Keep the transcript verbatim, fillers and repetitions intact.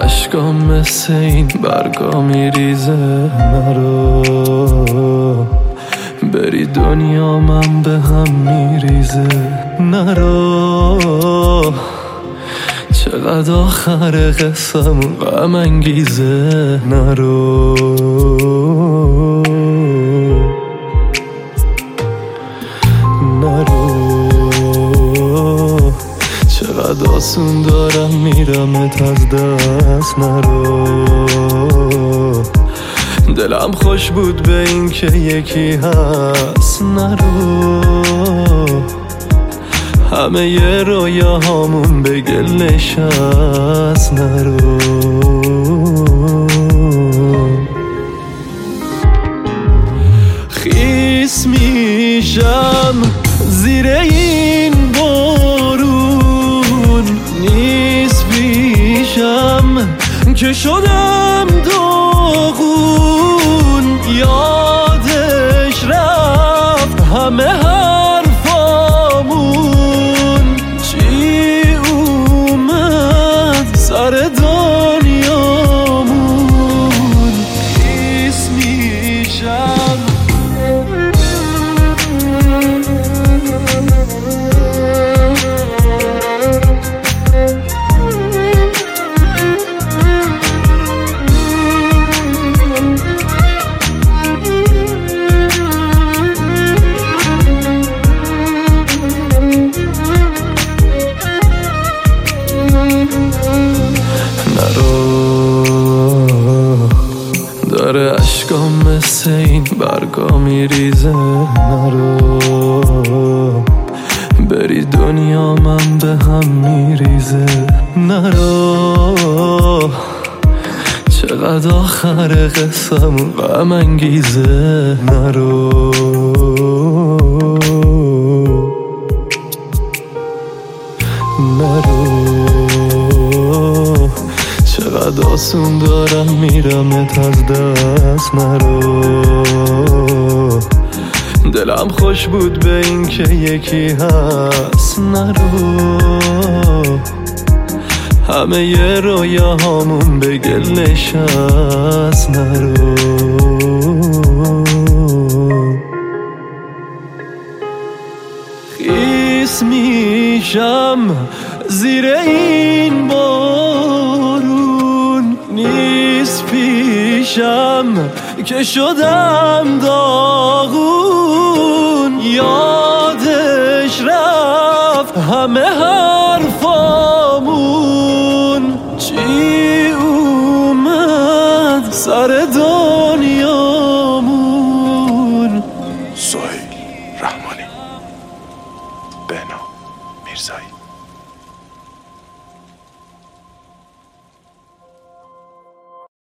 عشقام مثل این برگا میریزه. نرو بری دنیا من به هم میریزه. نرو چقدر آخر قصه‌مون غم انگیزه. نرو نرو چقدر آسون دارم میرمت از دست. نرو دلم خوش بود به این که یکی هست. نرو همه ی رویاهامون به گل نشست. نرو خیس میشم زیر این بارون، نیست پیشم که شدم داغون. یادش رفت همه حرفامون، چی اومد سر دنیامون. خیس میشم داره عشقام مثل این برگا میریزه. نرو بری دنیا من به هم میریزه. نرو چقدر آخر قصه‌مون غم انگیزه. نرو نرو چقدر آسون دارم میرمت از دست. نرو دلم خوش بود به این که یکی هست. نرو همه ی رویاهامون به گل نشست. نرو خیس میشم زیر این بارون، نیست پیشم که شدم داغون. یادش رفت همه حرفامون، چی اومد سر دنیامون. سهیل رحمانی، بهنام میرزایی.